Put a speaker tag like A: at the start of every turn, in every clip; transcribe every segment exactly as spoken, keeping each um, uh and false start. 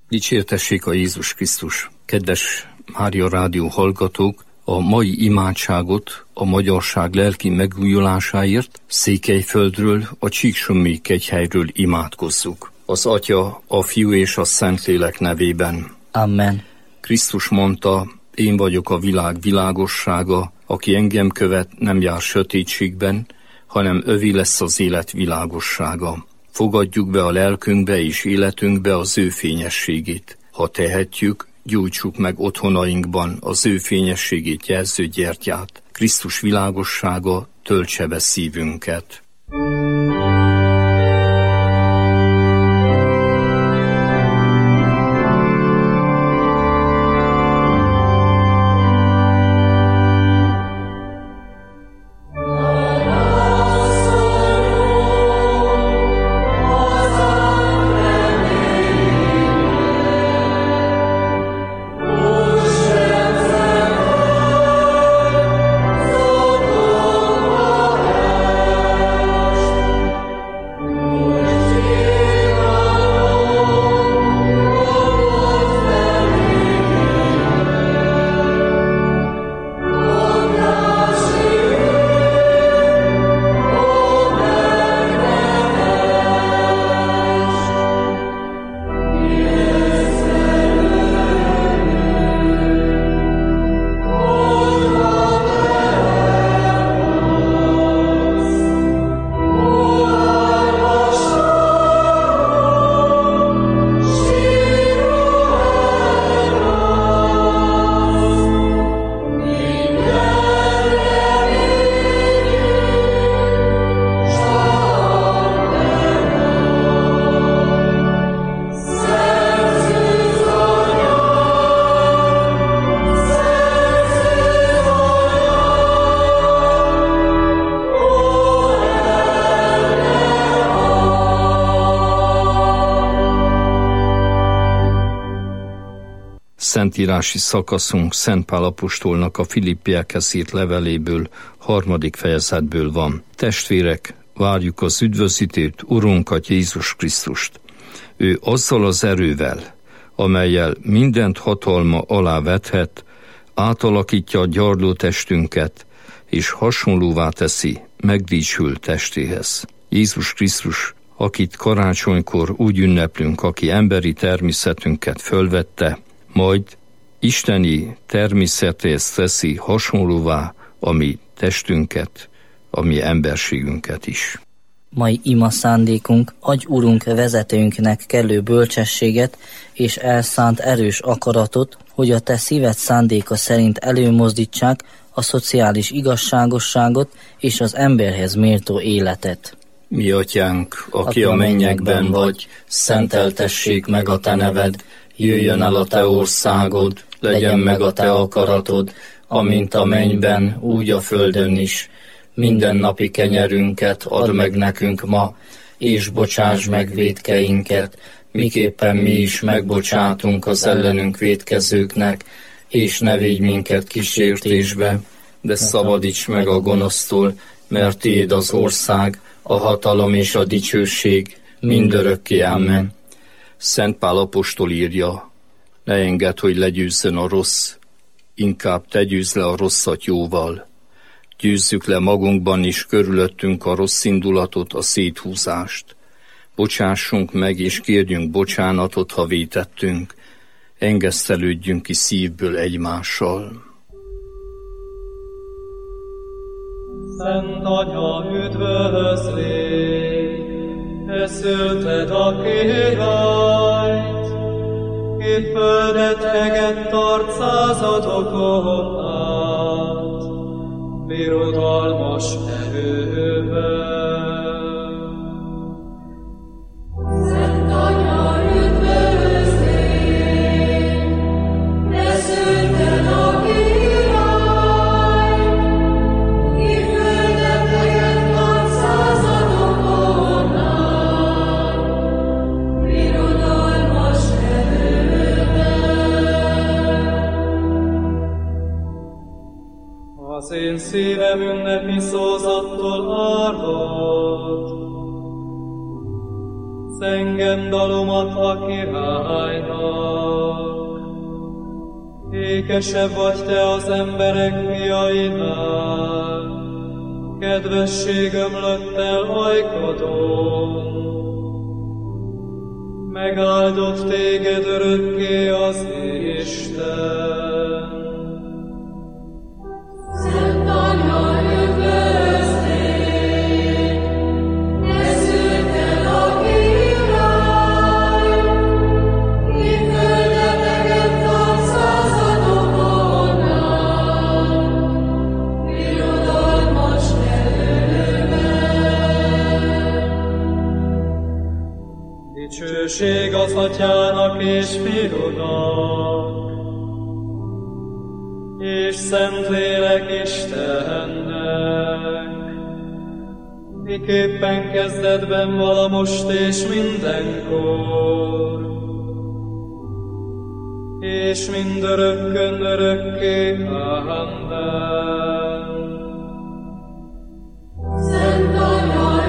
A: Dicsértessék a Jézus Krisztus! Kedves Mária Rádió hallgatók, a mai imádságot a magyarság lelki megújulásáért Székelyföldről, a Csíksommi kegyhelyről imádkozzuk. Az Atya, a Fiú és a Szentlélek nevében.
B: Amen.
A: Krisztus mondta, én vagyok a világ világossága, aki engem követ, nem jár sötétségben, hanem övé lesz az élet világossága. Fogadjuk be a lelkünkbe és életünkbe az ő fényességét. Ha tehetjük, gyújtsuk meg otthonainkban az ő fényességét jelző gyertyát. Krisztus világossága töltse be szívünket. Szentírási szakaszunk Szent Pál apostolnak a Filippiekhez írt leveléből, harmadik fejezetből van. Testvérek, várjuk az üdvözítőt, Urunkat, Jézus Krisztust. Ő azzal az erővel, amellyel mindent hatalma alá vethet, átalakítja a gyarló testünket, és hasonlóvá teszi megdicsült testéhez. Jézus Krisztus, akit karácsonykor úgy ünneplünk, aki emberi természetünket fölvette, majd isteni természetéhez teszi hasonlóvá a mi testünket, a mi emberségünket is.
B: Mai ima szándékunk, adj Urunk vezetőnknek kellő bölcsességet és elszánt erős akaratot, hogy a te szíved szándéka szerint előmozdítsák a szociális igazságosságot és az emberhez méltó életet.
A: Mi atyánk, aki a mennyekben vagy, szenteltessék meg a te neved, jöjjön el a te országod, legyen meg a te akaratod, amint a mennyben, úgy a földön is. Mindennapi kenyerünket add meg nekünk ma, és bocsáss meg vétkeinket, miképpen mi is megbocsátunk az ellenünk vétkezőknek, és ne védj minket kísértésbe, de szabadíts meg a gonosztól, mert tiéd az ország, a hatalom és a dicsőség mindörökké. Amen. Szent Pál apostol írja, ne engedd, hogy legyőzzön a rossz, inkább te győzz le a rosszat jóval. Győzzük le magunkban is körülöttünk a rossz indulatot, a széthúzást. Bocsássunk meg és kérjünk bocsánatot, ha vétettünk. Engesztelődjünk ki szívből egymással.
C: Szent Anya, üdvözlégy, te szülted a királyt, ki földet egett arcázatokon át, birodalmas erővel.
D: Szent Anya, üdvözlégy, te szülted a királyt, ki földet egett arcázatokon át, birodalmas erővel.
C: Az én szívem ünnepi szózattól árvad, engem dalomat a királynak. Ékesebb vagy te az emberek fiainál, kedvesség ömlött el ajkadon. Megáldott téged örökké az Isten.
D: Szent Anya, üdvözlégy, ne szűrt el a király, ki földeteket tart századokon át, birodalmas nevében.
C: Dicsőség az Atyának és Fiúnak, és Szentlélek Istennek, miképpen kezdetben vala most és mindenkor, és mindörökkön örökké. Amen.
D: Szent Anya,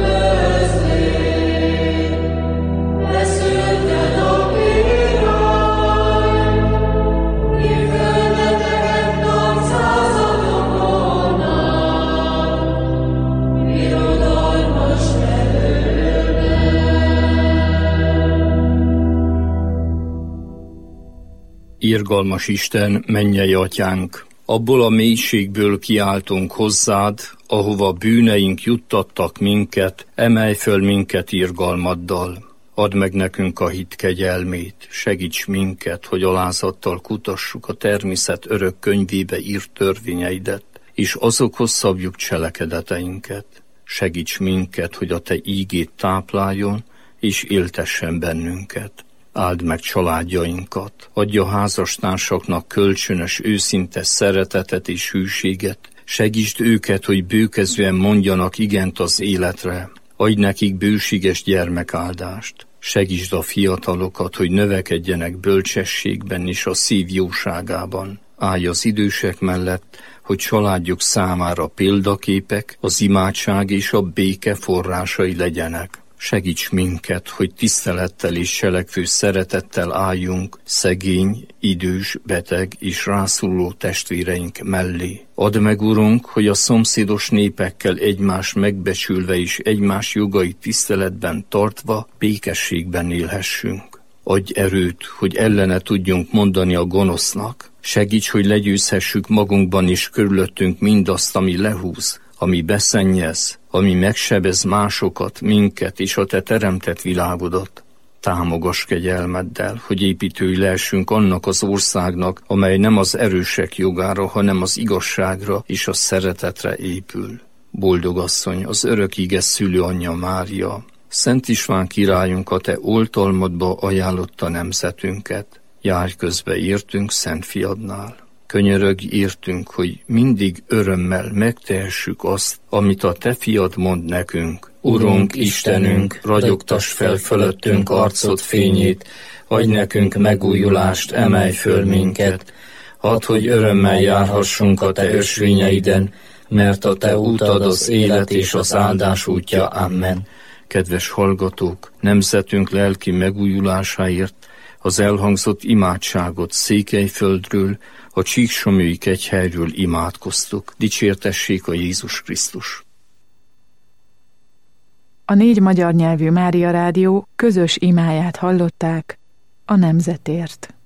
D: üdvözlégy, ne szűrt el a király, ki földeteket tart századokon át, birodalmas nevében.
A: Irgalmas Isten, mennyei Atyánk, abból a mélységből kiáltunk hozzád, ahova bűneink juttattak minket, emelj föl minket irgalmaddal. Add meg nekünk a hit kegyelmét, segíts minket, hogy alázattal kutassuk a természet örök könyvébe írt törvényeidet, és azokhoz szabjuk cselekedeteinket. Segíts minket, hogy a te ígét tápláljon, és éltessen bennünket. Áld meg családjainkat, adj a házastársaknak kölcsönös, őszinte szeretetet és hűséget, segítsd őket, hogy bőkezően mondjanak igent az életre, adj nekik bőséges gyermekáldást, segítsd a fiatalokat, hogy növekedjenek bölcsességben és a szív jóságában. Állj az idősek mellett, hogy családjuk számára példaképek, az imádság és a béke forrásai legyenek. Segíts minket, hogy tisztelettel és cselekvő szeretettel álljunk szegény, idős, beteg és rászoruló testvéreink mellé. Add meg, Urunk, hogy a szomszédos népekkel egymás megbecsülve és egymás jogait tiszteletben tartva békességben élhessünk. Adj erőt, hogy ellene tudjunk mondani a gonosznak. Segíts, hogy legyőzhessük magunkban és körülöttünk mindazt, ami lehúz, ami beszennyez, ami megsebez másokat, minket és a te teremtett világodat. Támogass kegyelmeddel, hogy építői lehessünk annak az országnak, amely nem az erősek jogára, hanem az igazságra és a szeretetre épül. Boldog asszony, az örök ige szülőanyja Mária, Szent István királyunk, a te oltalmadba ajánlotta nemzetünket. Járj közbe értünk Szent Fiadnál. Könyörögj értünk, hogy mindig örömmel megtehessük azt, amit a te fiad mond nekünk.
B: Urunk, Istenünk, ragyogtass fel fölöttünk arcod fényét, adj nekünk megújulást, emelj föl minket. Add, hogy örömmel járhassunk a te ösvényeiden, mert a te útad az élet és az áldás útja. Amen.
A: Kedves hallgatók, nemzetünk lelki megújulásáért az elhangzott imádságot Székelyföldről, a Csíksomlyói kegyhelyről imádkoztuk. Dicsértessék a Jézus Krisztus!
E: A négy magyar nyelvű Mária Rádió közös imáját hallották a nemzetért.